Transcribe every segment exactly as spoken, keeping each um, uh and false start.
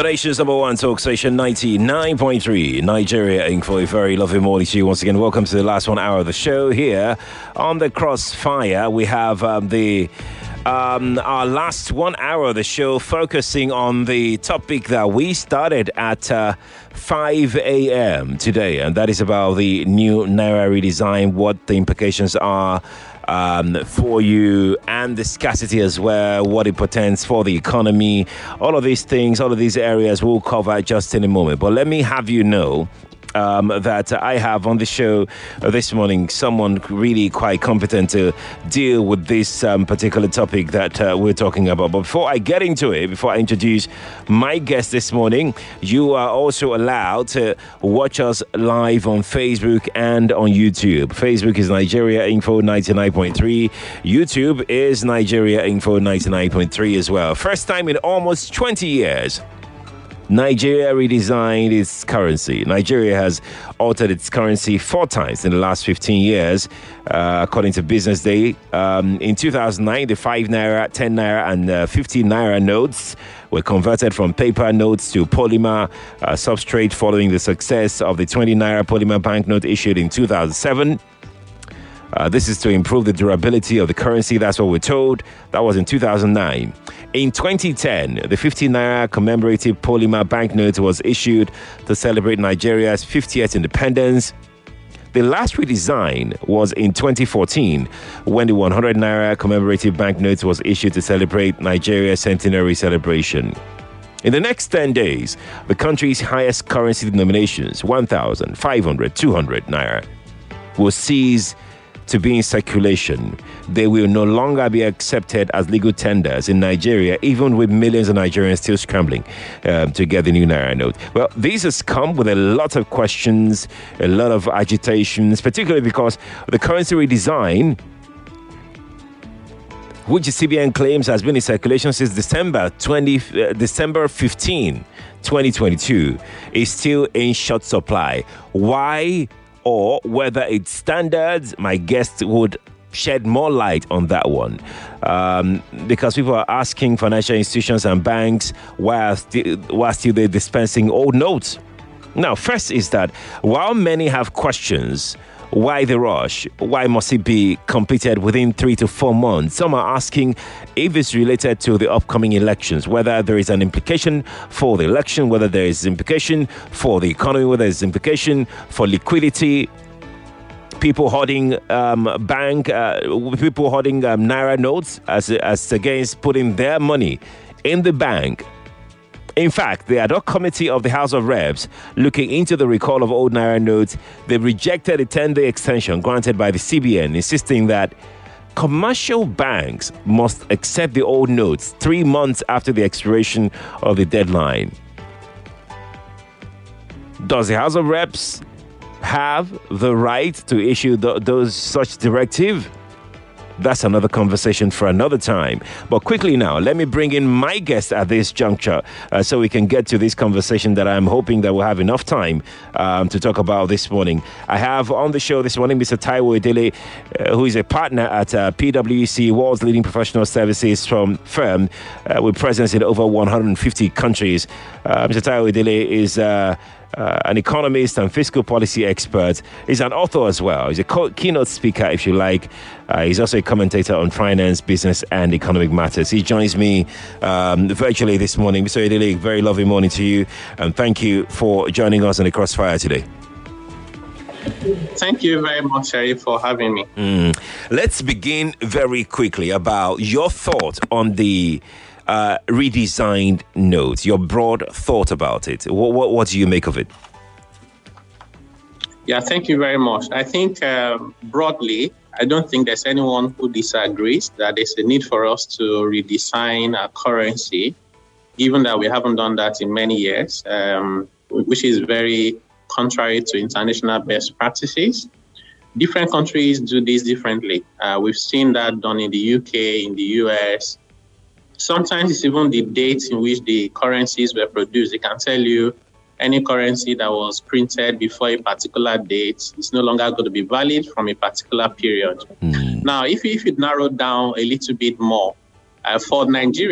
The nation's number one talk station, ninety-nine point three, Nigeria Incorporated. For a very lovely morning to you once again. Welcome to the last one hour of the show here on the Crossfire. We have um, the um, our last one hour of the show focusing on the topic that we started at uh, five a.m. today, and that is about the new Naira redesign, what the implications are Um, for you, and the scarcity as well, what it portends for the economy. All of these things, all of these areas we'll cover just in a moment. But let me have you know um, that I have on the show this morning someone really quite competent to deal with this um, particular topic that uh, we're talking about. But before I get into it, before I introduce my guest this morning, you are also allowed to watch us live on Facebook and on YouTube. Facebook is Nigeria Info ninety-nine point three. YouTube is Nigeria Info ninety-nine point three as well. First time in almost twenty years, Nigeria redesigned its currency. Nigeria has altered its currency four times in the last fifteen years, uh, according to Business Day. Um, in two thousand nine, the five naira, ten naira, and uh, fifty naira notes were converted from paper notes to polymer uh, substrate following the success of the twenty naira polymer banknote issued in two thousand seven. Uh, this is to improve the durability of the currency. That's what we're told. That was in two thousand nine. In twenty ten, the fifty naira commemorative polymer banknote was issued to celebrate Nigeria's fiftieth independence. The last redesign was in twenty fourteen, when the one hundred naira commemorative banknote was issued to celebrate Nigeria's centenary celebration. In the next ten days, the country's highest currency denominations, one thousand, five hundred, two hundred naira, will cease to be in circulation. They will no longer be accepted as legal tenders in Nigeria, even with millions of Nigerians still scrambling um, to get the new Naira note. Well, this has come with a lot of questions, a lot of agitations, particularly because the currency redesign, which the C B N claims has been in circulation since December twentieth, uh, December fifteenth, twenty twenty-two, is still in short supply. Why? Or whether its standards, my guest would shed more light on that one. Um, because people are asking financial institutions and banks why are, still, why are still they dispensing old notes. Now, first is that while many have questions, why the rush? Why must it be completed within three to four months? Some are asking if it's related to the upcoming elections, whether there is an implication for the election, whether there is implication for the economy, whether there is implication for liquidity. People hoarding um, bank, uh, people hoarding um, Naira notes as, as against putting their money in the bank. In fact, the ad hoc committee of the House of Reps looking into the recall of old Naira notes, they rejected a ten-day extension granted by the C B N, insisting that commercial banks must accept the old notes three months after the expiration of the deadline. Does the House of Reps have the right to issue th- those such directive? That's another conversation for another time. But quickly now, let me bring in my guest at this juncture uh, so we can get to this conversation that I'm hoping that we'll have enough time um, to talk about this morning. I have on the show this morning Mister Taiwo Edele, uh, who is a partner at uh, P W C, world's leading professional services from firm uh, with presence in over one hundred fifty countries. Uh, Mister Taiwo Edele is Uh, Uh, an economist and fiscal policy expert. He's an author as well. He's a co- keynote speaker, if you like. Uh, he's also a commentator on finance, business, and economic matters. He joins me um, virtually this morning. Mister Edele, very lovely morning to you, and thank you for joining us on the Crossfire today. Thank you very much, Sherry, for having me. Mm. Let's begin very quickly about your thought on the Uh, redesigned note, your broad thought about it. What, what, what do you make of it? Yeah, thank you very much. I think uh, broadly, I don't think there's anyone who disagrees that there's a need for us to redesign our currency, given that we haven't done that in many years, um, which is very contrary to international best practices. Different countries do this differently. Uh, we've seen that done in the U K, in the U S. Sometimes it's even the dates in which the currencies were produced. They can tell you any currency that was printed before a particular date is no longer going to be valid from a particular period. Mm. Now, if, if you narrow down a little bit more, uh, for Nigeria,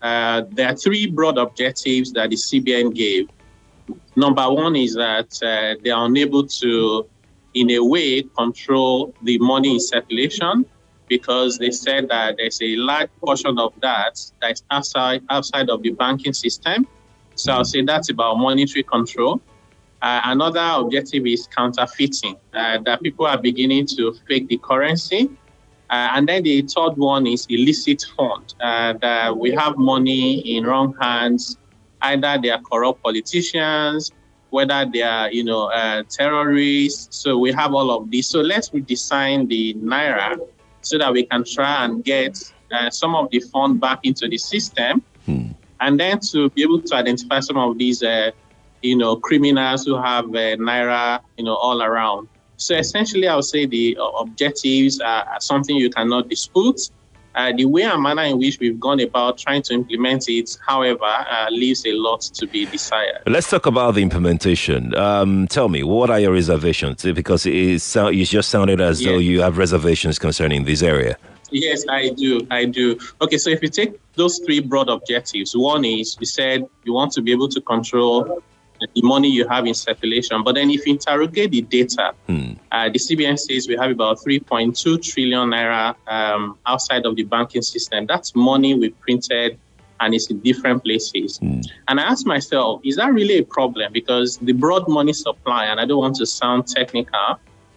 uh, there are three broad objectives that the C B N gave. Number one is that uh, they are unable to, in a way, control the money in circulation, because they said that there's a large portion of that that is outside, outside of the banking system. So I'll say that's about monetary control. Uh, another objective is counterfeiting, uh, that people are beginning to fake the currency. Uh, and then the third one is illicit fund, uh, that we have money in wrong hands. Either they are corrupt politicians, whether they are, you know, uh, terrorists. So we have all of these. So let's redesign the Naira so that we can try and get uh, some of the fund back into the system. Hmm. And then to be able to identify some of these, uh, you know, criminals who have uh, Naira, you know, all around. So essentially, I would say the uh, objectives are something you cannot dispute. Uh, the way and manner in which we've gone about trying to implement it, however, uh, leaves a lot to be desired. Let's talk about the implementation. Um, tell me, what are your reservations? Because it, is, it just sounded as yes. though you have reservations concerning this area. Yes, I do. I do. Okay, so if you take those three broad objectives, one is you said you want to be able to control the money you have in circulation. But then if you interrogate the data, hmm. uh, the C B N says we have about three point two trillion naira um, outside of the banking system. That's money we printed and it's in different places. Hmm. And I asked myself, is that really a problem? Because the broad money supply, and I don't want to sound technical,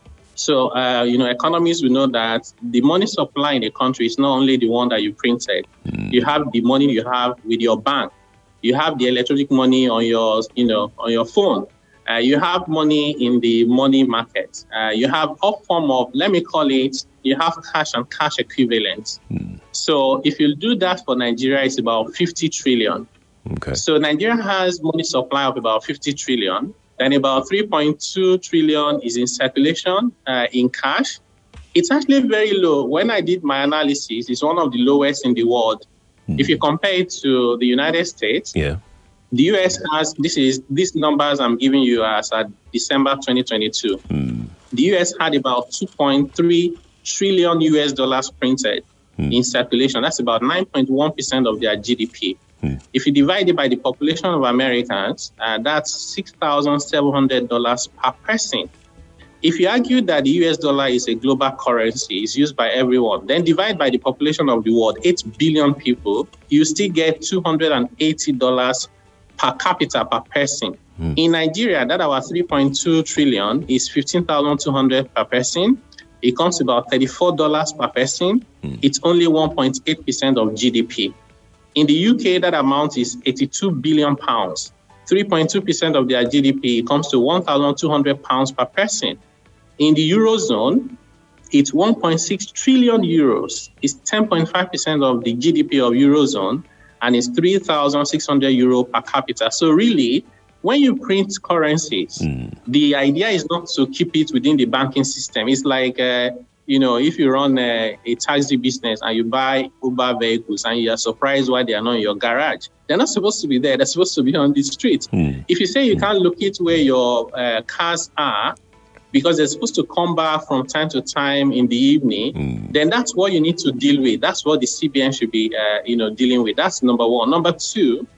so, uh, you know, economists will know that the money supply in a country is not only the one that you printed. Hmm. You have the money you have with your bank. You have the electronic money on your, you know, on your phone. Uh, you have money in the money market. Uh, you have all form of, let me call it, you have cash and cash equivalents. Hmm. So if you do that for Nigeria, it's about fifty trillion. Okay. So Nigeria has money supply of about fifty trillion. Then about three point two trillion is in circulation, uh, in cash. It's actually very low. When I did my analysis, it's one of the lowest in the world. If you compare it to the United States, yeah. the U S has, this is these numbers I'm giving you as at December twenty twenty-two. Mm. The U S had about two point three trillion U S dollars printed mm. in circulation. That's about nine point one percent of their G D P. Mm. If you divide it by the population of Americans, uh, that's six thousand seven hundred dollars per person. If you argue that the U S dollar is a global currency, it's used by everyone, then divide by the population of the world, eight billion people, you still get two hundred eighty dollars per capita per person. Mm. In Nigeria, that our three point two trillion is fifteen thousand two hundred per person. It comes to about thirty-four dollars per person. Mm. It's only one point eight percent of G D P. In the U K, that amount is eighty-two billion pounds. three point two percent of their G D P, it comes to one thousand two hundred pounds per person. In the Eurozone, it's one point six trillion euros. It's ten point five percent of the G D P of Eurozone, and it's three thousand six hundred euro per capita. So really, when you print currencies, mm. the idea is not to keep it within the banking system. It's like, uh, you know, if you run a, a taxi business and you buy Uber vehicles and you're surprised why they are not in your garage. They're not supposed to be there. They're supposed to be on the street. Mm. If you say you mm. can't locate where your uh, cars are, because they're supposed to come back from time to time in the evening, mm. then that's what you need to deal with. That's what the C B N should be, uh, you know, dealing with. That's number one. Number two,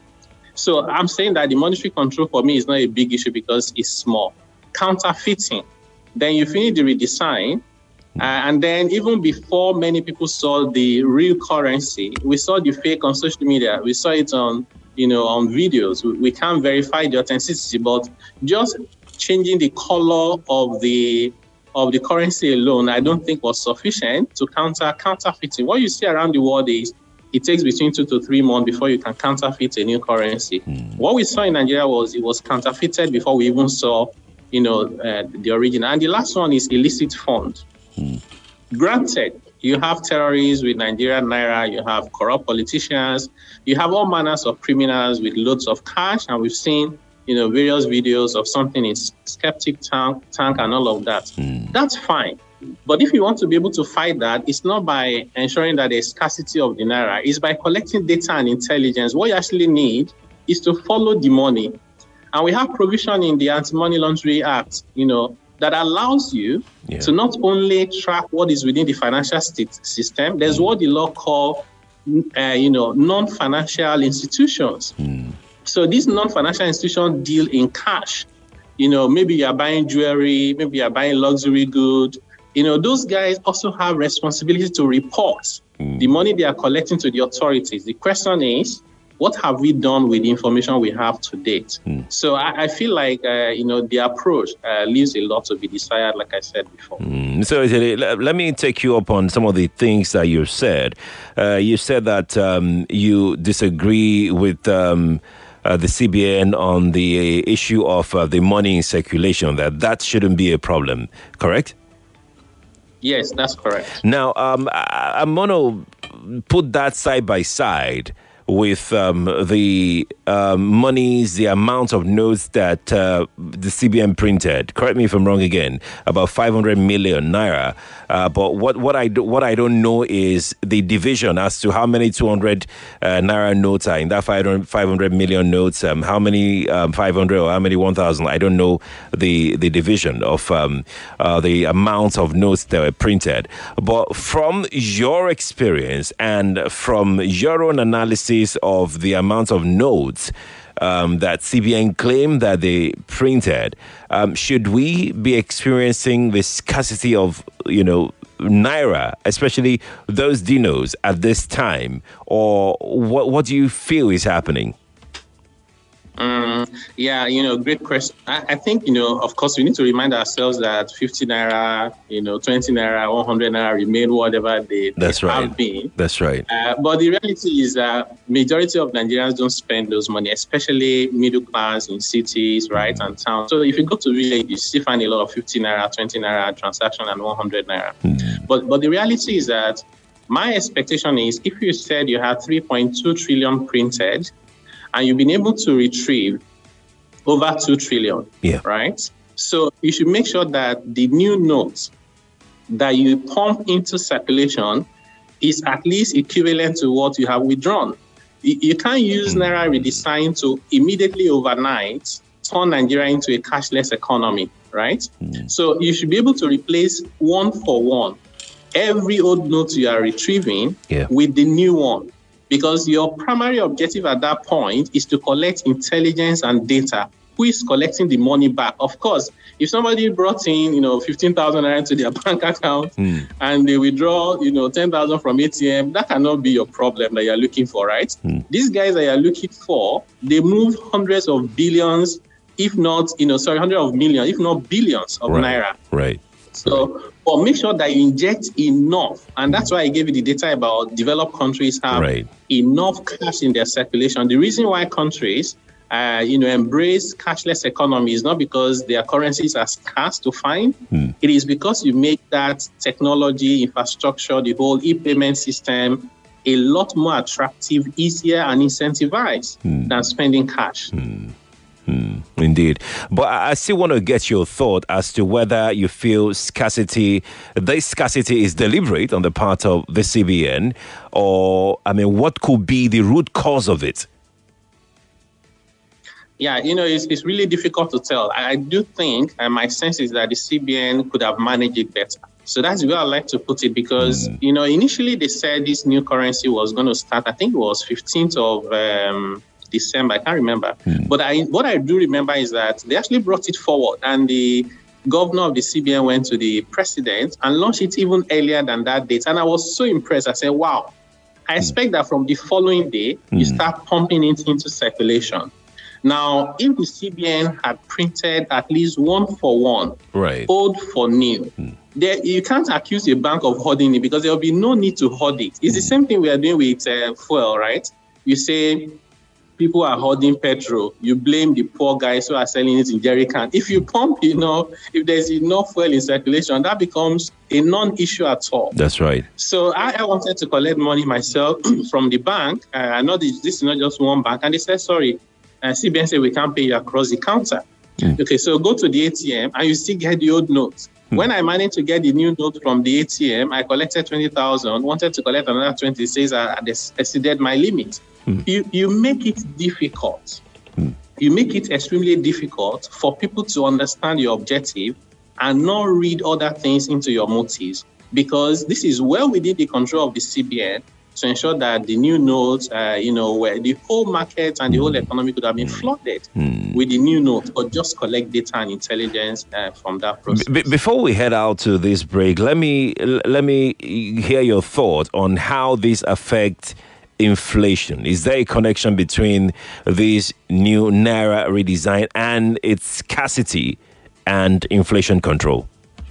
so I'm saying that the monetary control for me is not a big issue because it's small. Counterfeiting, then you finish the redesign, uh, and then even before many people saw the real currency, we saw the fake on social media. We saw it on, you know, on videos. We, we can't verify the authenticity, but just changing the color of the of the currency alone, I don't think was sufficient to counter counterfeiting. What you see around the world is it takes between two to three months before you can counterfeit a new currency. Mm. What we saw in Nigeria was it was counterfeited before we even saw, you know, uh, the original. And the last one is illicit fund. Mm. Granted, you have terrorists with Nigerian naira, you have corrupt politicians, you have all manners of criminals with loads of cash, and we've seen, you know, various videos of something in Skeptic Tank, tank and all of that. Mm. That's fine. But if you want to be able to fight that, it's not by ensuring that there's scarcity of the naira. It's by collecting data and intelligence. What you actually need is to follow the money. And we have provision in the Anti-Money Laundering Act, you know, that allows you yeah. to not only track what is within the financial state system, there's mm. what the law calls uh, you know, non-financial institutions. Mm. So these non-financial institutions deal in cash. You know, maybe you're buying jewelry, maybe you're buying luxury goods. You know, those guys also have responsibility to report mm. the money they are collecting to the authorities. The question is, what have we done with the information we have to date? Mm. So I, I feel like, uh, you know, the approach uh, leaves a lot to be desired, like I said before. Mm. So let me take you up on some of the things that you said. Uh, you said that um, you disagree with um, uh, the C B N on the issue of uh, the money in circulation, that that shouldn't be a problem, correct? Yes, that's correct. Now, um, I, I'm going to put that side by side with um, the uh, monies, the amount of notes that uh, the C B N printed. Correct me if I'm wrong again, about five hundred million naira. Uh, but what, what I do, what I don't know is the division as to how many two hundred uh, naira notes are in that five hundred million notes. Um, how many um, five hundred or how many one thousand? I don't know the the division of um, uh, the amount of notes that were printed. But from your experience and from your own analysis of the amount of notes um, that C B N claimed that they printed, um, should we be experiencing the scarcity of, you know, naira, especially those dinos at this time, or what? What do you feel is happening? Um, yeah, you know, great question. I, I think, you know, of course, we need to remind ourselves that fifty naira, you know, twenty naira, one hundred naira remain whatever they, That's they right. have been. That's right. Uh, but the reality is that majority of Nigerians don't spend those money, especially middle class in cities, right, mm. and towns. So if you go to village, you still find a lot of fifty naira, twenty naira transaction and one hundred naira. Mm. But but the reality is that my expectation is if you said you had three point two trillion printed, and you've been able to retrieve over two trillion, yeah. right? So you should make sure that the new notes that you pump into circulation is at least equivalent to what you have withdrawn. You, you can't use mm. Naira redesign to immediately overnight turn Nigeria into a cashless economy, right? Mm. So you should be able to replace one for one every old note you are retrieving yeah. with the new one. Because your primary objective at that point is to collect intelligence and data. Who is collecting the money back? Of course, if somebody brought in, you know, fifteen thousand naira to their bank account mm. and they withdraw, you know, ten thousand from A T M, that cannot be your problem that you're looking for, right? Mm. These guys that you're looking for, they move hundreds of billions, if not, you know, sorry, hundreds of millions, if not billions of right. naira. Right. So, but make sure that you inject enough. And that's why I gave you the data about developed countries have right. enough cash in their circulation. The reason why countries, uh, you know, embrace cashless economy is not because their currencies are scarce to find. Mm. It is because you make that technology, infrastructure, the whole e-payment system a lot more attractive, easier, and incentivized mm. than spending cash. Mm. Mm, indeed. But I still want to get your thought as to whether you feel scarcity, this scarcity is deliberate on the part of the C B N, or, I mean, what could be the root cause of it? Yeah, you know, it's, it's really difficult to tell. I, I do think, and my sense is that the C B N could have managed it better. So that's where I like to put it because, mm. you know, initially they said this new currency was going to start, I think it was fifteenth of um, December, I can't remember. Mm. But I, what I do remember is that they actually brought it forward and the governor of the C B N went to the president and launched it even earlier than that date. And I was so impressed. I said, wow, I expect mm. that from the following day, mm. you start pumping it into circulation. Now, if the C B N had printed at least one for one, right. old for new, mm. there, you can't accuse a bank of hoarding it because there will be no need to hoard it. It's mm. the same thing we are doing with uh, fuel, right? You say people are hoarding petrol. You blame the poor guys who are selling it in jerry can. If you pump, you know, if there's enough fuel in circulation, that becomes a non-issue at all. That's right. So I, I wanted to collect money myself from the bank. Uh, I know this, this is not just one bank. And they said, sorry, uh, C B N said we can't pay you across the counter. Mm. Okay, so go to the A T M and you still get the old notes. Mm. When I managed to get the new note from the A T M, I collected twenty thousand, wanted to collect another twenty, says I exceeded my limit. Mm. You, you make it difficult. Mm. You make it extremely difficult for people to understand your objective and not read other things into your motives because this is well within the control of the C B N to ensure that the new notes, uh, you know, where the whole market and the whole economy could have been flooded Mm. with the new notes, or just collect data and intelligence uh, from that process. B- before we head out to this break, let me let me hear your thought on how this affects inflation. Is there a connection between this new Naira redesign and its scarcity and inflation control?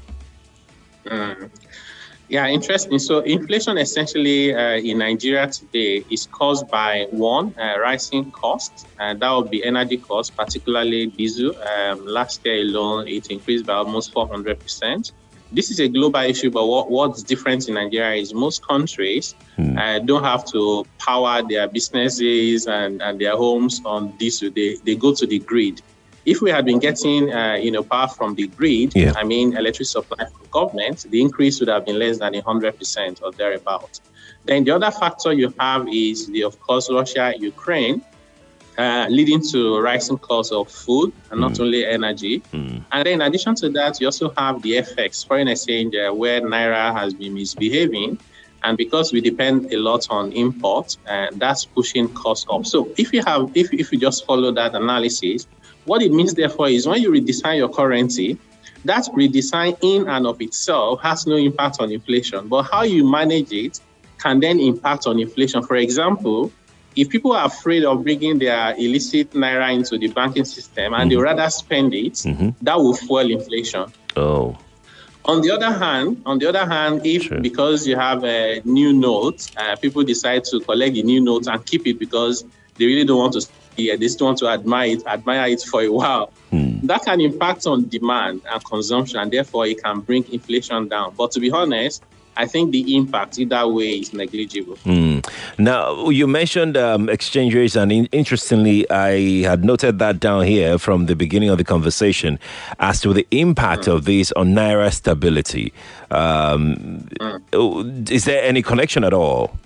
Mm. Yeah, interesting. So inflation essentially uh, in Nigeria today is caused by, one, uh, rising costs, and that would be energy costs, particularly diesel. Um, last year alone, it increased by almost four hundred percent. This is a global issue, but what, what's different in Nigeria is most countries hmm. uh, don't have to power their businesses and, and their homes on diesel. They, they go to the grid. If we had been getting, uh, you know, power from the grid, yeah. I mean, electric supply from government, the increase would have been less than one hundred percent or thereabouts. Then the other factor you have is, the, of course, Russia, Ukraine, uh, leading to rising costs of food and not mm. only energy. Mm. And then in addition to that, you also have the F X, foreign exchange, uh, where Naira has been misbehaving. And because we depend a lot on imports, uh, that's pushing costs up. So if you have, if, if you just follow that analysis, what it means, therefore, is when you redesign your currency, that redesign in and of itself has no impact on inflation. But how you manage it can then impact on inflation. For example, if people are afraid of bringing their illicit Naira into the banking system and mm-hmm. they rather spend it, mm-hmm. that will fuel inflation. Oh. On the other hand, on the other hand, if sure. because you have a new note, uh, people decide to collect the new notes and keep it because they really don't want to see it, they just want to admire it, admire it for a while. Hmm. That can impact on demand and consumption, and therefore it can bring inflation down. But to be honest, I think the impact either way is negligible. Mm. Now, you mentioned um, exchange rates, and in- interestingly, I had noted that down here from the beginning of the conversation as to the impact mm. of this on Naira stability. Um, mm. Is there any connection at all?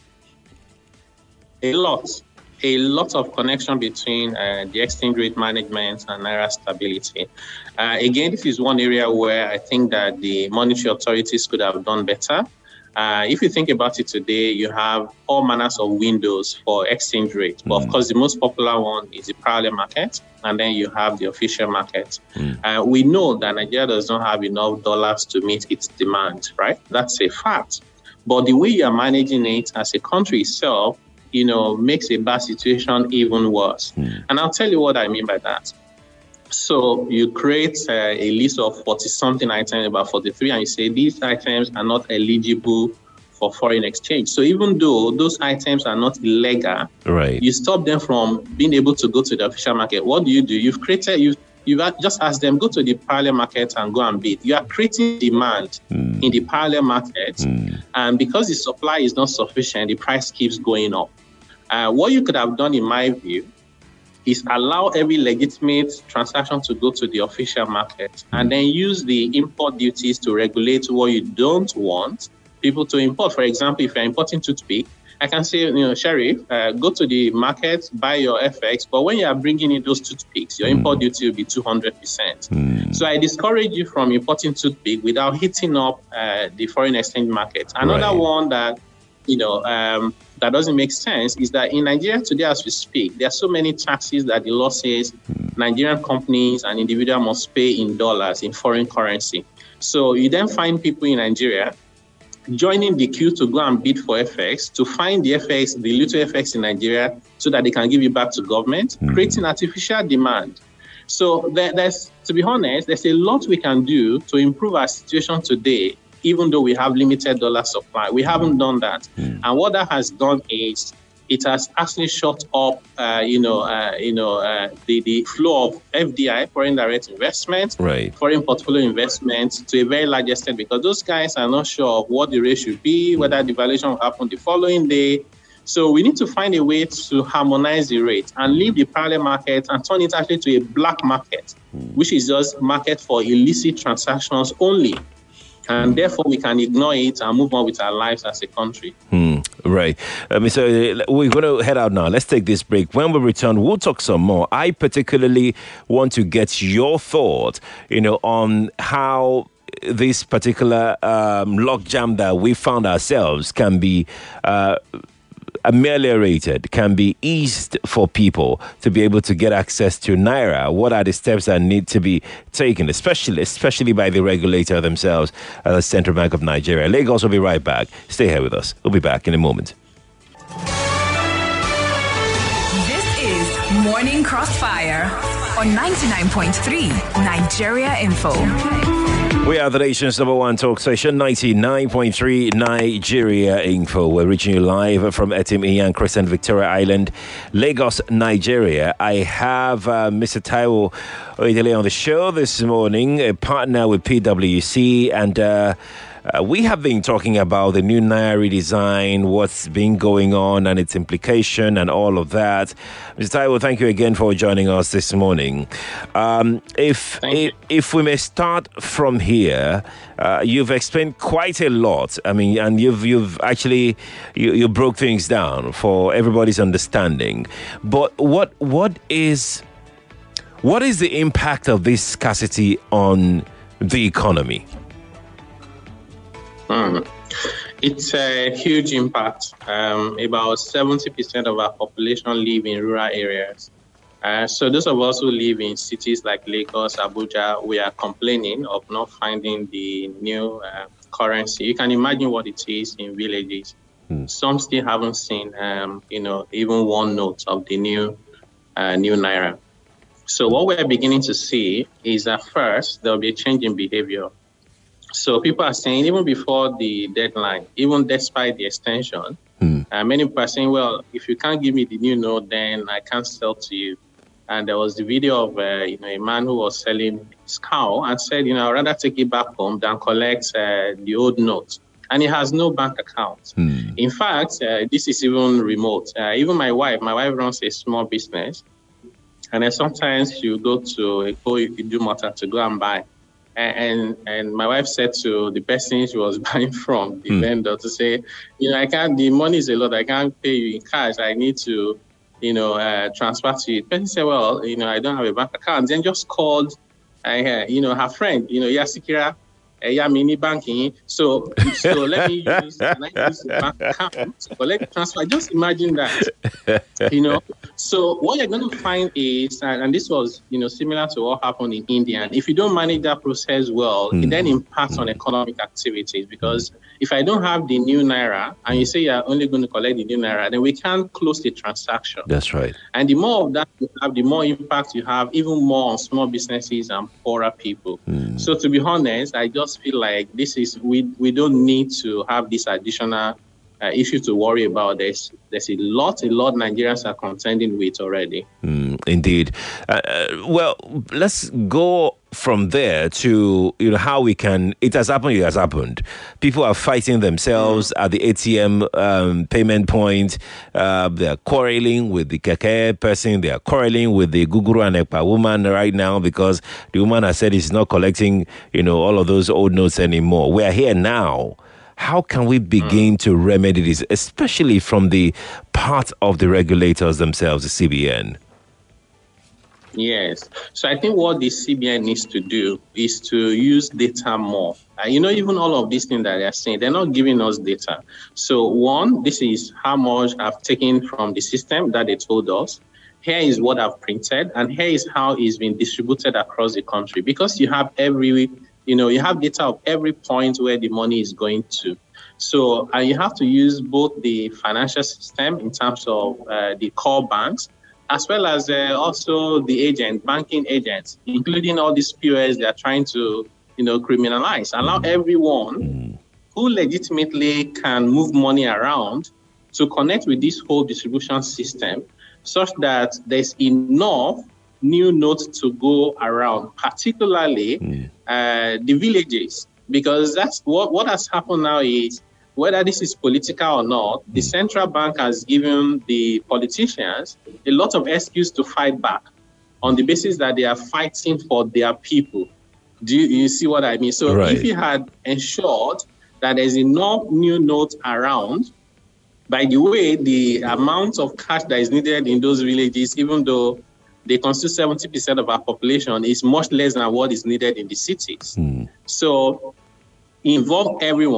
A lot. A lot of connection between uh, the exchange rate management and Naira stability. Uh, again, this is one area where I think that the monetary authorities could have done better. Uh, if you think about it today, you have all manners of windows for exchange rate. But mm. of course, the most popular one is the parallel market, and then you have the official market. Mm. Uh, we know that Nigeria does not have enough dollars to meet its demand, right? That's a fact. But the way you are managing it as a country itself, you know, makes a bad situation even worse. Mm. And I'll tell you what I mean by that. So you create uh, a list of forty-something items, about forty-three, and you say these items are not eligible for foreign exchange. So even though those items are not illegal, right, you stop them from being able to go to the official market. What do you do? You've created, you've, you've just asked them, go to the parallel market and go and bid. You are creating demand mm. in the parallel market. Mm. And because the supply is not sufficient, the price keeps going up. Uh, what you could have done, in my view, is allow every legitimate transaction to go to the official market mm. and then use the import duties to regulate what you don't want people to import. For example, if you're importing toothpick, I can say, you know, Sheriff, uh, go to the market, buy your F X, but when you are bringing in those toothpicks, your mm. import duty will be two hundred percent. Mm. So I discourage you from importing toothpick without hitting up uh, the foreign exchange market. Another right. one that, you know, um, that doesn't make sense is that in Nigeria today, as we speak, there are so many taxes that the law says Nigerian companies and individuals must pay in dollars, in foreign currency. So you then find people in Nigeria joining the queue to go and bid for F X, to find the F X, the little F X in Nigeria, so that they can give it back to government, mm. creating artificial demand. So there, there's, to be honest, there's a lot we can do to improve our situation today, even though we have limited dollar supply. We haven't done that. Mm. And what that has done is it has actually shut up, uh, you know, uh, you know, uh, the, the flow of F D I, foreign direct investment, right. foreign portfolio investment, to a very large extent, because those guys are not sure of what the rate should be, mm. whether devaluation will happen the following day. So we need to find a way to harmonize the rate and leave the parallel market and turn it actually to a black market, mm. which is just market for illicit transactions only. And therefore, we can ignore it and move on with our lives as a country. Hmm, right. Um, so we're going to head out now. Let's take this break. When we return, we'll talk some more. I particularly want to get your thought, you know, on how this particular um, logjam that we found ourselves can be uh, ameliorated, can be eased for people to be able to get access to Naira? What are the steps that need to be taken, especially especially by the regulator themselves at the Central Bank of Nigeria? Lagos will be right back. Stay here with us. We'll be back in a moment. This is Morning Crossfire on ninety-nine point three Nigeria Info. We are the nation's number one talk station, ninety-nine point three Nigeria Info. We're reaching you live from Etim Iyan Crescent, Victoria Island, Lagos, Nigeria. I have uh, Mister Taiwo Oyedele on the show this morning, a partner with P W C, and uh, uh, we have been talking about the new Naira redesign, what's been going on and its implication and all of that. Mister Taiwo, thank you again for joining us this morning. Um, if, if if we may start from here, uh, you've explained quite a lot. I mean, and you've you've actually you, you broke things down for everybody's understanding. But what what is what is the impact of this scarcity on the economy? Mm. It's a huge impact. Um, about seventy percent of our population live in rural areas. Uh, so those of us who live in cities like Lagos, Abuja, we are complaining of not finding the new uh, currency. You can imagine what it is in villages. Mm. Some still haven't seen, um, you know, even one note of the new, uh, new Naira. So what we're beginning to see is that first, there'll be a change in behavior. So people are saying, even before the deadline, even despite the extension, mm. uh, many people are saying, well, if you can't give me the new note, then I can't sell to you. And there was the video of uh, you know, a man who was selling his cow and said, you know, I'd rather take it back home than collect uh, the old note. And he has no bank account. Mm. In fact, uh, this is even remote. Uh, even my wife, my wife runs a small business. And then sometimes she'll go to a Idumota to go and buy. And and my wife said to the person she was buying from, the mm. vendor, to say, you know, I can't, the money is a lot. I can't pay you in cash. I need to, you know, uh, transfer to you. The person said, well, you know, I don't have a bank account. Then just called, uh, you know, her friend, you know, Yasikira, uh, Yamini banking. So, so let me use, can I use the bank account to collect transfer? Just imagine that, you know. So what you're going to find is, and, and this was, you know, similar to what happened in India. And if you don't manage that process well, mm. it then impacts mm. on economic activities. Because if I don't have the new Naira, and you say you're only going to collect the new Naira, then we can't close the transaction. That's right. And the more of that you have, the more impact you have, even more on small businesses and poorer people. Mm. So to be honest, I just feel like this is, we, we don't need to have this additional Uh, issue to worry about. There's there's a lot, a lot Nigerians are contending with already. Mm, indeed. Uh, well, let's go from there to, you know, how we can, it has happened, it has happened. People are fighting themselves mm. at the A T M um, payment point. Uh, they're quarreling with the keke person. They are quarreling with the Guguru and Ekpa woman right now because the woman has said it's not collecting, you know, all of those old notes anymore. We're here now. How can we begin mm. to remedy this, especially from the part of the regulators themselves, the C B N? Yes. So I think what the C B N needs to do is to use data more. Uh, you know, even all of these things that they're saying, they're not giving us data. So one, this is how much I've taken from the system that they told us. Here is what I've printed, and here is how it's been distributed across the country. Because you have every... You know, you have data of every point where the money is going to. So uh, you have to use both the financial system in terms of uh, the core banks, as well as uh, also the agent, banking agents, including all these P O S they are trying to, you know, criminalize. Allow everyone who legitimately can move money around to connect with this whole distribution system such that there's enough new notes to go around, particularly mm. uh, the villages, because that's what, what has happened now is, whether this is political or not, mm. the central bank has given the politicians a lot of excuse to fight back on the basis that they are fighting for their people. Do you, you see what I mean? So right. if you had ensured that there's enough new notes around, by the way, the amount of cash that is needed in those villages, even though they constitute seventy percent of our population, is much less than what is needed in the cities. Mm. So involve everyone,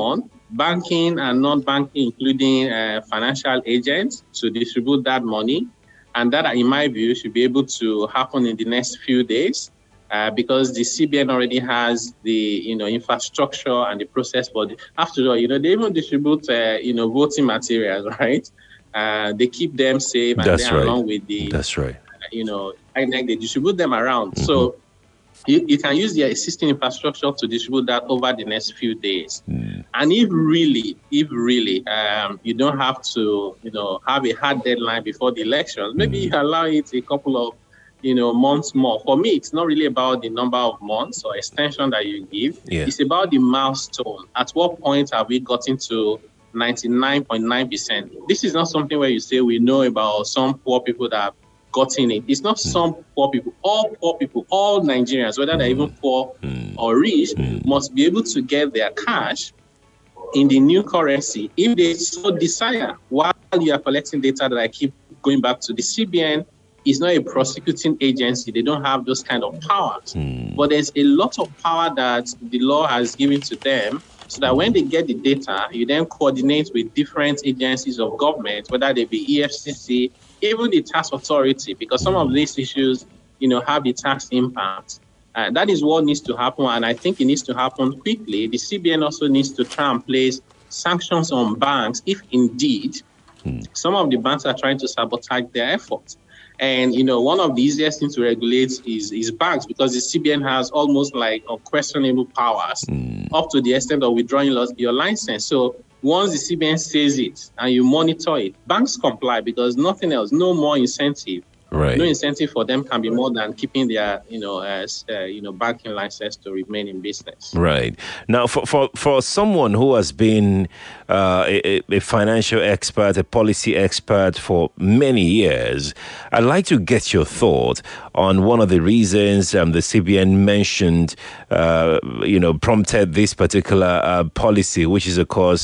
banking and non-banking, including uh, financial agents, to distribute that money. And that, in my view, should be able to happen in the next few days uh, because the C B N already has the, you know, infrastructure and the process for the, after all, you know, they even distribute, uh, you know, voting materials, right? Uh, they keep them safe and That's then right. along with the, That's right. uh, you know, I think they distribute them around. Mm-hmm. So you, you can use the existing infrastructure to distribute that over the next few days. Mm. And if really, if really, um, you don't have to, you know, have a hard deadline before the elections, maybe mm. you allow it a couple of, you know, months more. For me, it's not really about the number of months or extension that you give. Yeah. It's about the milestone. At what point have we gotten to ninety-nine point nine percent? This is not something where you say we know about some poor people that have gotten it. It's not mm. some poor people. All poor people, all Nigerians, whether mm. they're even poor mm. or rich, mm. must be able to get their cash in the new currency if they so desire. While you are collecting data that I keep going back to, the C B N is not a prosecuting agency. They don't have those kind of powers. Mm. But there's a lot of power that the law has given to them, so that when they get the data, you then coordinate with different agencies of government, whether they be E F C C, even the tax authority, because some of these issues, you know, have the tax impact. Uh, that is what needs to happen, and I think it needs to happen quickly. The C B N also needs to try and place sanctions on banks if indeed hmm. some of the banks are trying to sabotage their efforts. And, you know, one of the easiest things to regulate is, is banks, because the C B N has almost like unquestionable powers mm. up to the extent of withdrawing your license. So once the C B N says it and you monitor it, banks comply because nothing else, no more incentive. Right. No incentive for them can be more than keeping their, you know, uh, uh, you know, banking license to remain in business. Right. Now, for for, for someone who has been uh, a, a financial expert, a policy expert for many years, I'd like to get your thought on one of the reasons um, the C B N mentioned, uh, you know, prompted this particular uh, policy, which is, of course,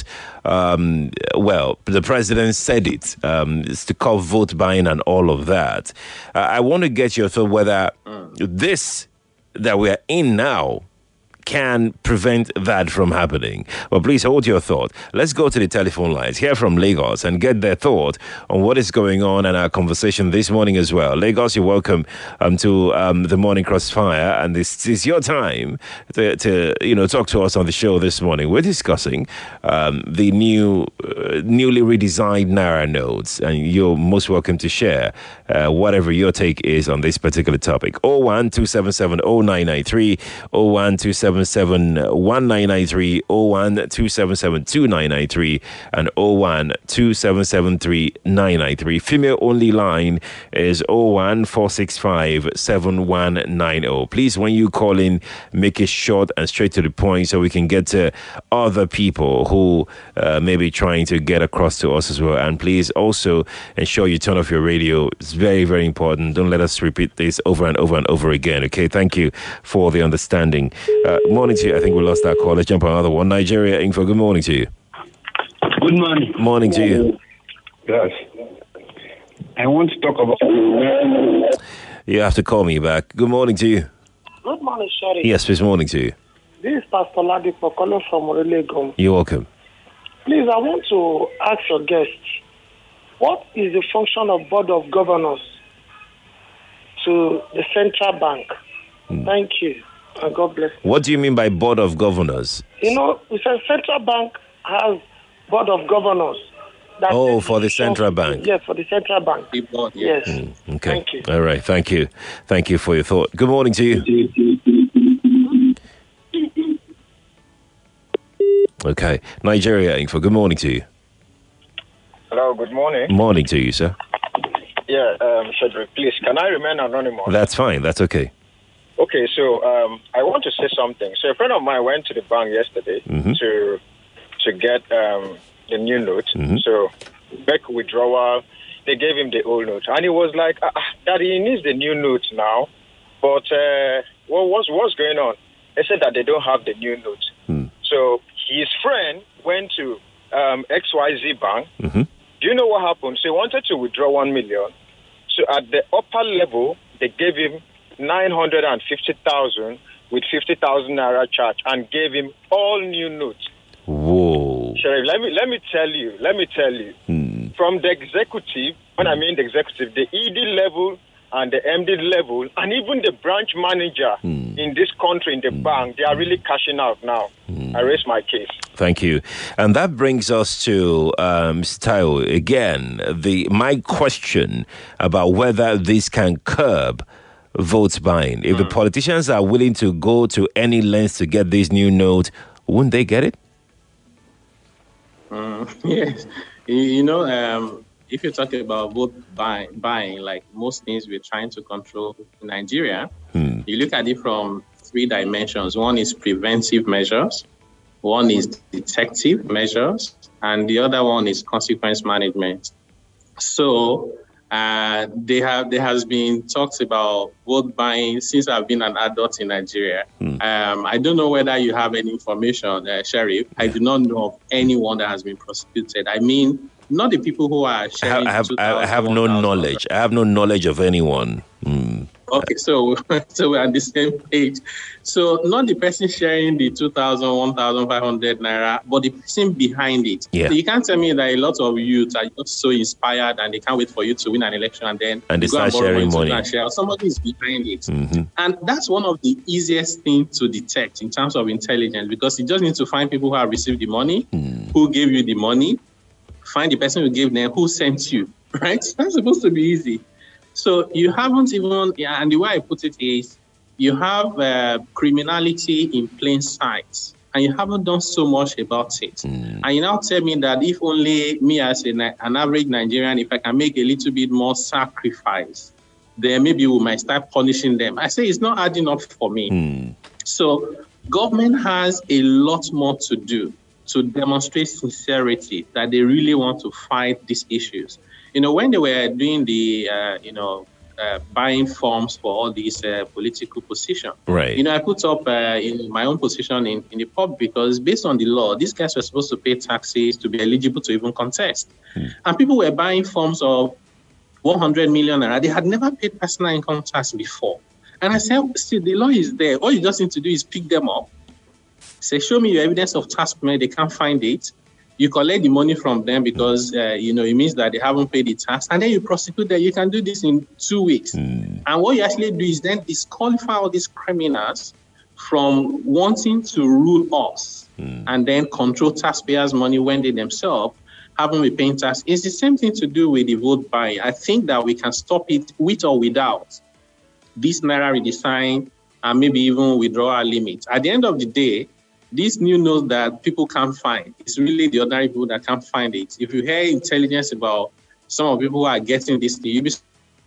um, well, the president said it. Um, it's to curb vote buying and all of that. Uh, I want to get your thought whether mm. this that we are in now can prevent that from happening. Well, please hold your thought. Let's go to the telephone lines, hear from Lagos and get their thought on what is going on in our conversation this morning as well. Lagos, you're welcome um, to um, the Morning Crossfire, and this is your time to, to you know talk to us on the show this morning. We're discussing um, the new, uh, newly redesigned Naira notes, and you're most welcome to share uh, whatever your take is on this particular topic. oh one two seven seven oh nine nine three, oh one two seven seven one nine nine three, oh one two seven seven two nine nine three, and oh one two seven seven three nine nine three. Female only line is oh one four six five seven one nine oh. Please, when you call in, make it short and straight to the point so we can get to other people who uh, may be trying to get across to us as well. And please also ensure you turn off your radio. It's very, very important. Don't let us repeat this over and over and over again. Okay, thank you for the understanding. Uh, morning to you. I think we lost that call. Let's jump on another one. Nigeria Info, good morning to you. Good morning. Morning to you. Yes. I want to talk about... You have to call me back. Good morning to you. Good morning, Sherry. Yes, good morning to you. This is Pastor Ladipo calling from Orelegum. You're welcome. Please, I want to ask your guest, what is the function of Board of Governors to the Central Bank? Hmm. Thank you. And God bless you. What do you mean by Board of Governors? You know, we said Central Bank has Board of Governors. That oh, for the Central Bank. Yes, for the Central Bank. Yes. Mm, okay. Thank you. All right. Thank you. Thank you for your thought. Good morning to you. Okay. Nigeria Info. Good morning to you. Hello. Good morning. Morning to you, sir. Yeah, um, Cedric, please, can I remain anonymous? That's fine. That's okay. Okay, so um, I want to say something. So a friend of mine went to the bank yesterday mm-hmm. to to get um, the new note. Mm-hmm. So back withdrawal, they gave him the old note, and he was like, ah, "Daddy, he needs the new note now." But uh, what what's what's going on? They said that they don't have the new note. Mm. So his friend went to um, X Y Z Bank. Mm-hmm. Do you know what happened? So he wanted to withdraw one million. So at the upper level, they gave him nine hundred fifty thousand with fifty thousand naira charge and gave him all new notes. Whoa. Sheriff, let me let me tell you, let me tell you, Hmm. from the executive, when I mean the executive, the E D level and the M D level, and even the branch manager Hmm. in this country, in the bank, they are really cashing out now. Hmm. I raise my case. Thank you. And that brings us to um, Style again. The my question about whether this can curb vote buying. If the politicians are willing to go to any lengths to get this new note, wouldn't they get it? Mm, yes. You, you know, um, if you're talking about vote buy, buying, like most things we're trying to control in Nigeria, Hmm. you look at it from three dimensions. One is preventive measures, one is detective measures, and the other one is consequence management. So uh, they have there has been talks about vote buying since I've been an adult in Nigeria. Hmm. Um, I don't know whether you have any information, uh, Sheriff. I do not know of anyone that has been prosecuted. I mean, not the people who are I sharing. have, I have, I have no two thousand, knowledge. I have no knowledge of anyone. Hmm. Okay, so so we're on the same page. So not the person sharing the two thousand, one thousand five hundred naira, but the person behind it. Yeah. So you can't tell me that a lot of youth are just so inspired and they can't wait for you to win an election and then And they you go start borrow sharing to money. go and share. Somebody is behind it. Mhm. And that's one of the easiest things to detect in terms of intelligence, because you just need to find people who have received the money, who gave you the money, find the person who gave them, who sent you, right? That's supposed to be easy. So you haven't even, yeah, and the way I put it is, you have uh, criminality in plain sight, and you haven't done so much about it. Mm. And you now tell me that if only me as a, an average Nigerian, if I can make a little bit more sacrifice, then maybe we might start punishing them. I say it's not adding up for me. Mm. So government has a lot more to do to demonstrate sincerity that they really want to fight these issues. You know, when they were doing the, uh, you know, uh, buying forms for all these uh, political positions, Right. you know, I put up uh, in my own position in, in the pub because based on the law, these guys were supposed to pay taxes to be eligible to even contest. Hmm. And people were buying forms of one hundred million naira. They had never paid personal income tax before. And I said, see, the law is there. All you just need to do is pick them up. Say, show me your evidence of tax payment. They can't find it. You collect the money from them because, uh, you know, it means that they haven't paid the tax. And then you prosecute them. You can do this in two weeks. Mm. And what you actually do is then disqualify all these criminals from wanting to rule us Mm. and then control taxpayers' money when they themselves haven't been paying tax. It's the same thing to do with the vote buying. I think that we can stop it with or without this Naira redesign and maybe even withdrawal limit. At the end of the day, this new note that people can't find, it's really the ordinary people that can't find it. If you hear intelligence about some of the people who are getting this thing, you'll be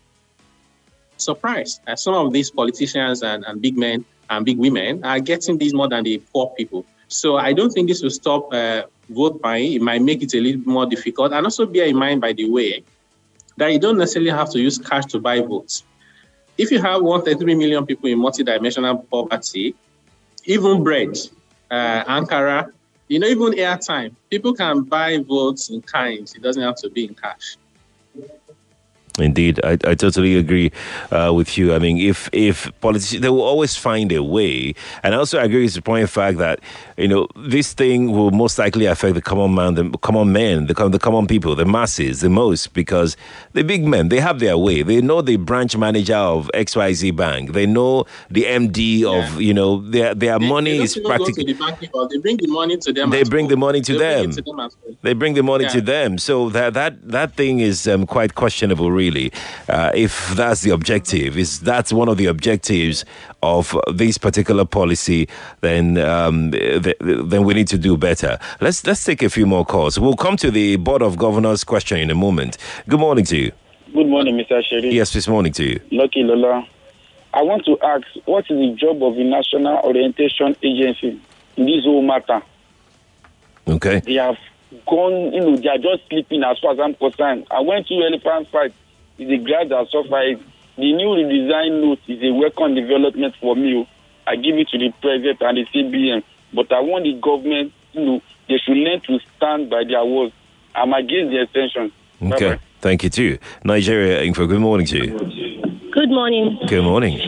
surprised. Uh, some of these politicians and, and big men and big women are getting this more than the poor people. So I don't think this will stop uh, vote buying. It might make it a little more difficult. And also bear in mind, by the way, that you don't necessarily have to use cash to buy votes. If you have one hundred thirty-three million people in multidimensional poverty, even bread, uh, Ankara, you know, even airtime, people can buy votes in kind. It doesn't have to be in cash. Indeed, I, I totally agree uh, with you. I mean, if if politicians, they will always find a way. And I also agree with the point of fact that, you know, this thing will most likely affect the common man, the common men, the, the common people, the masses the most, because the big men, they have their way. They know the branch manager of X Y Z Bank. They know the M D of, Yeah. you know, their their They, money they don't is even go practically... to the bank people. They bring the money to them. They as bring well. the money to They bring them. it to them as well. They bring the money Yeah. to them. So that that that thing is um, quite questionable, really. Uh, if that's the objective, is that's one of the objectives of this particular policy, then um, th- then we need to do better. Let's let's take a few more calls. We'll come to the Board of Governors question in a moment. Good morning to you. Good morning, Mister Sherry. Yes, this morning to you. Lucky Lola. I want to ask, what is the job of the National Orientation Agency in this whole matter? Okay. They have gone, you know, they are just sleeping as far as I'm concerned. I went to elephant fight. It's a grass that suffered. The new redesign note is a welcome development for me. I give it to the president and the C B N. But I want the government, you know, they should learn to stand by their words. I'm against the extension. Okay. Bye-bye. Thank you too. Nigeria Info. Good morning to you. Good morning. Good morning.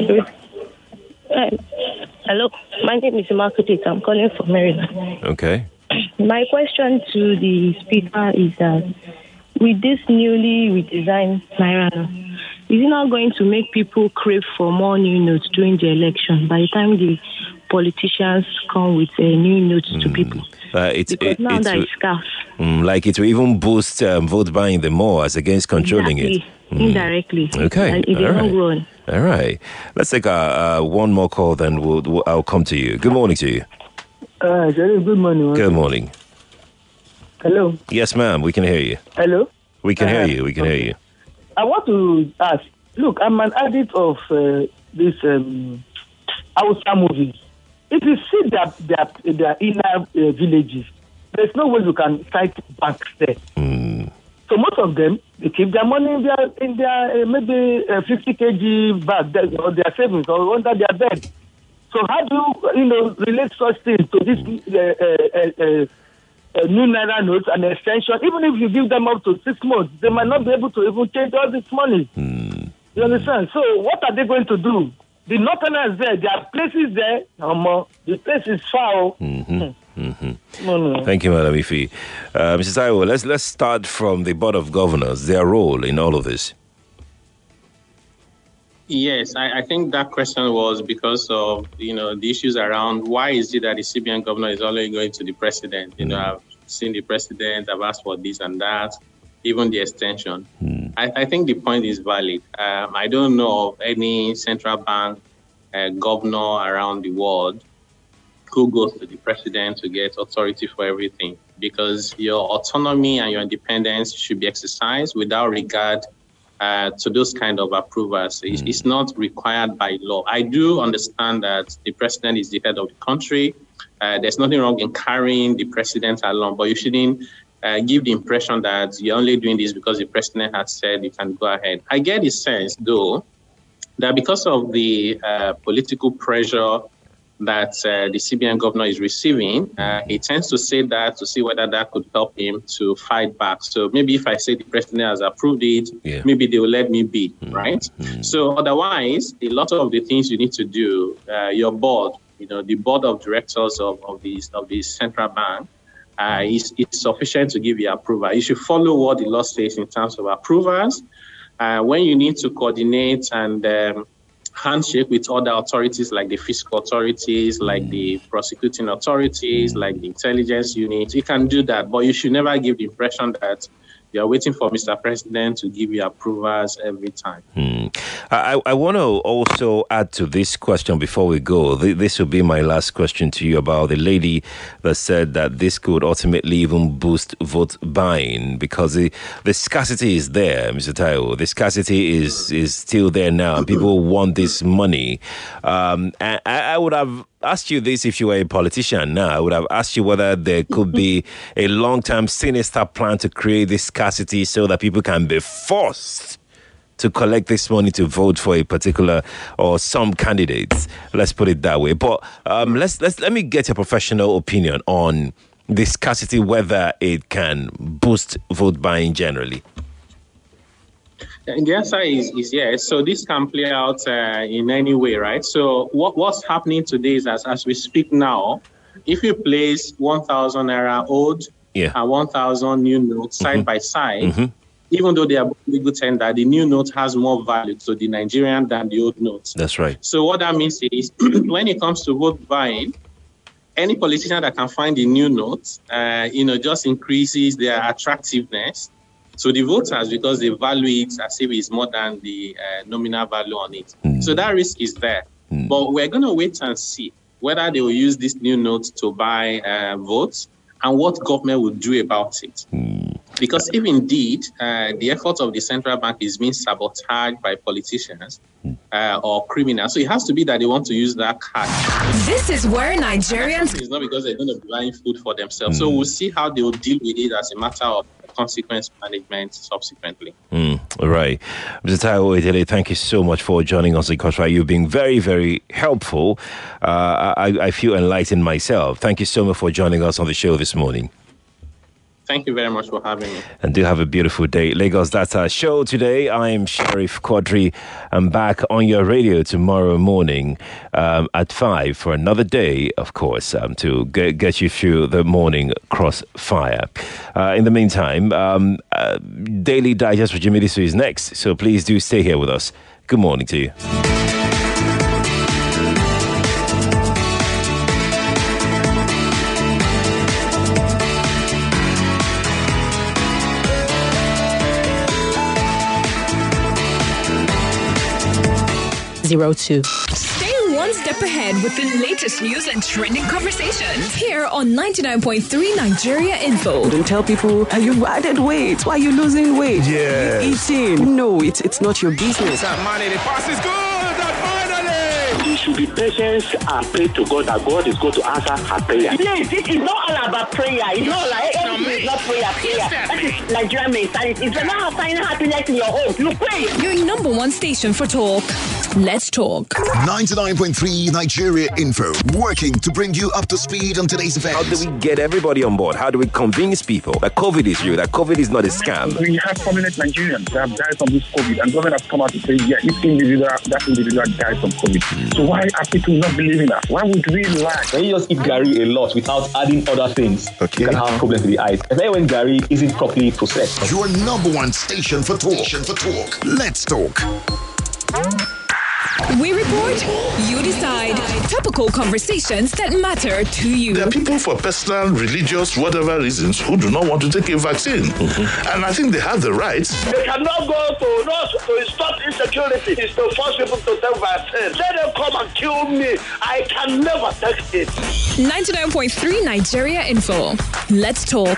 Uh, hello, my name is Margaret. I'm calling from Maryland. Okay. my question to the speaker is that with this newly redesigned Naira note, is it not going to make people crave for more new notes during the election by the time the politicians come with a new note mm. to people? Uh, it's, because it, now it's, that it's scarce. Mm, like it will even boost um, vote buying the more as against controlling exactly. it. Mm. Indirectly. Okay. In the long run. All right. Let's take uh, uh, one more call, then we'll, we'll, I'll come to you. Good morning to you. Uh, good morning. Good morning. Hello. Yes, ma'am. We can hear you. Hello. We can uh, hear you. We can okay. hear you. I want to ask. Look, I'm an addict of uh, this um, Hausa movies. If you see their their, their inner uh, villages, there's no way you can cite banks there. Mm. So most of them, they keep their money in their in their uh, maybe uh, fifty kilograms bag there, or their savings or under their bed. So how do you you know relate such things to this uh, uh, uh, uh, new Naira notes and extension? Even if you give them up to six months, they might not be able to even change all this money. Mm. You understand? So what are they going to do? The northerners there, there are places there. Um, the place is far. Mm-hmm. Mm-hmm. No, no. Thank you, Madam Ifi. Uh, Missus Taiwo, let's let's start from the Board of Governors, their role in all of this. Yes, I, I think that question was because of, you know, the issues around why is it that the C B N governor is only going to the president? You mm. know, I've seen the president, I've asked for this and that, even the extension. Mm. I, I think the point is valid. Um, I don't know of any central bank uh, governor around the world who goes to the president to get authority for everything, because your autonomy and your independence should be exercised without regard uh, to those kind of approvals. It's, mm. it's not required by law. I do understand that the president is the head of the country. Uh, there's nothing wrong in carrying the president along, but you shouldn't uh, give the impression that you're only doing this because the president has said you can go ahead. I get the sense, though, that because of the uh, political pressure that uh, the C B N governor is receiving, uh, he tends to say that to see whether that could help him to fight back. So maybe if I say the president has approved it, yeah. maybe they will let me be, mm-hmm. right? Mm-hmm. So otherwise, a lot of the things you need to do, uh, your board, you know, the board of directors of, of, these, of the central bank, uh, is, is sufficient to give you approval. You should follow what the law says in terms of approvals. Uh, when you need to coordinate and um, handshake with other authorities like the fiscal authorities, like the prosecuting authorities, like the intelligence unit, you can do that. But you should never give the impression that you're waiting for Mister President to give you approvals every time. Hmm. I, I want to also add to this question before we go. This will be my last question to you about the lady that said that this could ultimately even boost vote buying because the, the scarcity is there, Mister Taiwo. The scarcity is, is still there now, and people want this money. Um, I, I would have asked you this if you were a politician now. I would have asked you whether there could be a long-term sinister plan to create this scarcity so that people can be forced to collect this money to vote for a particular or some candidates. Let's put it that way. But um, let's let's let me get your professional opinion on the scarcity, whether it can boost vote buying generally. The answer is, is yes. So this can play out uh, in any way, right? So what, what's happening today is as, as we speak now, if you place one thousand naira old yeah. and one thousand new notes mm-hmm. side by side, mm-hmm. even though they are legal tender, the new note has more value to the Nigerian than the old notes. That's right. So what that means is when it comes to vote buying, any politician that can find the new note, uh, you know, just increases their attractiveness to the voters because they value it as if it's more than the uh, nominal value on it. Mm. So that risk is there. Mm. But we're going to wait and see whether they will use this new note to buy uh, votes and what government will do about it. Mm. Because if indeed uh, the effort of the central bank is being sabotaged by politicians uh, or criminals, so it has to be that they want to use that cash. This is where Nigerians... It's not because they're going to be buying food for themselves. Mm. So we'll see how they will deal with it as a matter of consequence management subsequently. Mm, all right. Mister Taiwo Edele, thank you so much for joining us in Crossfire. You've been very, very helpful. Uh, I, I feel enlightened myself. Thank you so much for joining us on the show this morning. Thank you very much for having me. And do have a beautiful day. Lagos, that's our show today. I'm Sheriff Quadri. I'm back on your radio tomorrow morning um, at five for another day, of course, um, to get, get you through the morning crossfire. Uh, in the meantime, um, uh, Daily Digest with Jimmy Disu is next. So please do stay here with us. Good morning to you. Zero two. Stay one step ahead with the latest news and trending conversations here on ninety-nine point three Nigeria Info. Don't tell people uh, you've added weight. Why are you losing weight? Yeah. You're eating. No, it's it's not your business. That money, the pass is good. That finally. We should be patient and pray to God that God is going to answer our prayer. Please, this is not all about prayer. It's not like everything is not prayer, prayer. That is Nigerian mentality. If you're not finding happiness in your home, you pray. Your number one station for talk. Let's talk. ninety-nine point three Nigeria Info, working to bring you up to speed on today's events. How do we get everybody on board? How do we convince people that COVID is real, that COVID is not a scam? We have prominent Nigerians that have died from this COVID, and government has come out to say, yeah, this individual, that individual died from COVID. Mm. So why are people not believing that? Why would we lie? When you just eat Gary a lot without adding other things, okay, you can have problems with the eyes. Especially when Gary isn't properly processed. Your number one station for talk. Station for talk. Let's talk. We report, you decide. Topical conversations that matter to you. There are people for personal, religious, whatever reasons who do not want to take a vaccine. Mm-hmm. And I think they have the right. They cannot go to not to stop insecurity. It's to force people to take vaccine. Let them come and kill me. I can never take it. ninety-nine point three Nigeria Info. Let's talk.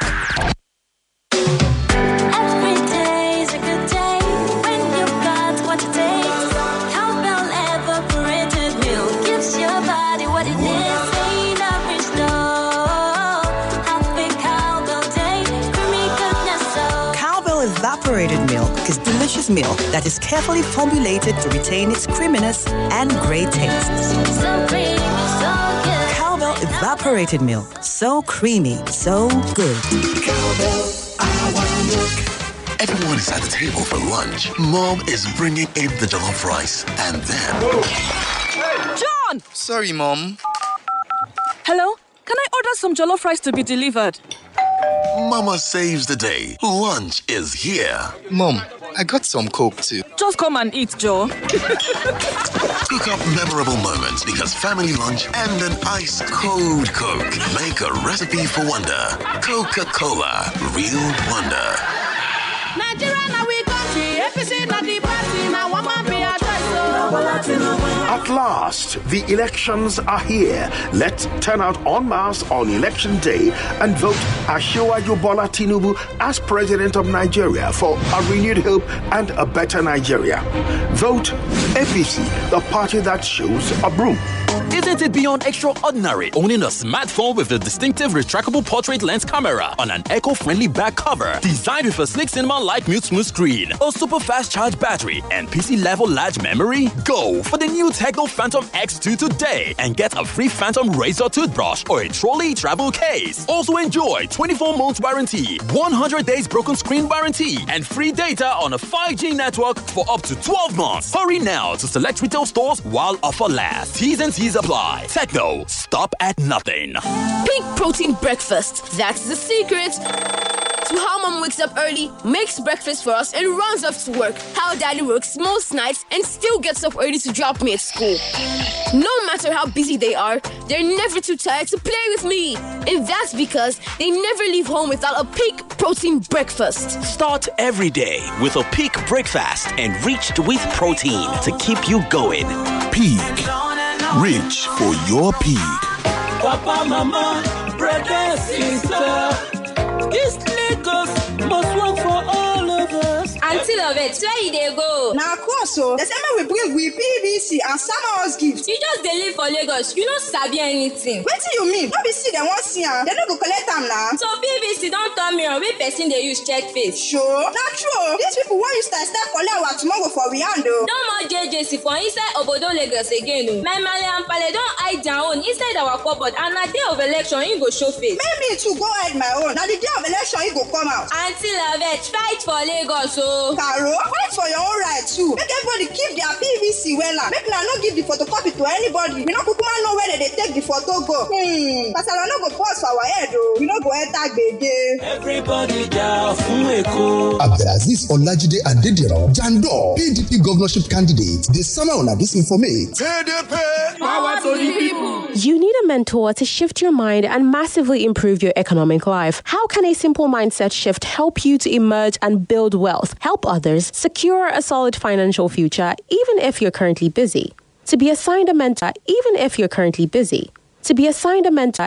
Evaporated milk is delicious milk that is carefully formulated to retain its creaminess and great taste. So creamy, so good. Cowbell Evaporated Milk. So creamy, so good. Cowbell, I want milk. Everyone is at the table for lunch. Mom is bringing in the jollof rice. And then... John! Sorry, Mom. Hello? Can I order some jollof rice to be delivered? Mama saves the day. Lunch is here. Mom, I got some Coke too. Just come and eat, Joe. Cook up memorable moments because family lunch and an ice-cold Coke make a recipe for wonder. Coca-Cola. Real wonder. Nigeria, now we country. F C not the party. Now one man be a At last, the elections are here. Let's turn out en masse on election day and vote Asiwaju Bola Tinubu as president of Nigeria for a renewed hope and a better Nigeria. Vote A P C, the party that shows a broom. Isn't it beyond extraordinary owning a smartphone with a distinctive retractable portrait lens camera on an eco-friendly back cover designed with a sleek cinema-like mute-smooth screen, a super fast charge battery, and P C-level large memory? Go for the new Tecno Phantom X two today and get a free Phantom Razor toothbrush or a trolley travel case. Also enjoy twenty-four months warranty, one hundred days broken screen warranty, and free data on a five G network for up to twelve months. Hurry now to select retail stores while offer lasts. T's and C's apply. Tecno, stop at nothing. Peak protein breakfast. That's the secret to how mom wakes up early, makes breakfast for us, and runs off to work. How daddy works most nights and still gets up early to drop me at school. No matter how busy they are, they're never too tired to play with me. And that's because they never leave home without a Peak protein breakfast. Start every day with a Peak breakfast enriched with protein to keep you going. Peak. Rich for your peak. Papa, mama, brother, sister. This Lagos must work for all of us. Auntie Lovett, where you dey go? Now, of course, so the same we bring we P V C and summer house gifts. You just dey live for Lagos. You no sabi anything. What do you mean? No be see dem wan see am. Dem no go collect am now. So P V C don turn mirror wey person dey use check face. Sure, na true. These people wan use style style collect our tomorrow for we hand o. No more J J C for inside Obodo Lagos again o. My Male and Pale don hide their own inside our cupboard and na day of election e go show face. Make me too go hide my own. Na the day of election e go come out. Auntie Lovett, fight for Lagos o. Caro, fight for your own right too. Make everybody keep their P V C wella. Make una no give the photocopy to anybody. We no kukuma know where they take the photo go. Hmm, Pasala no go pause for our head o. We no go enter gbege. Everybody down fún Èkó. Abdulaziz Olajide Adediran, Jandor, P D P governorship candidate. The summer on this informate. P D P. Power to the people. You need a mentor to shift your mind and massively improve your economic life. How can a simple mindset shift help you to emerge and build wealth, help others, secure a solid financial future, even if you're currently busy? To be assigned a mentor, even if you're currently busy. To be assigned a mentor,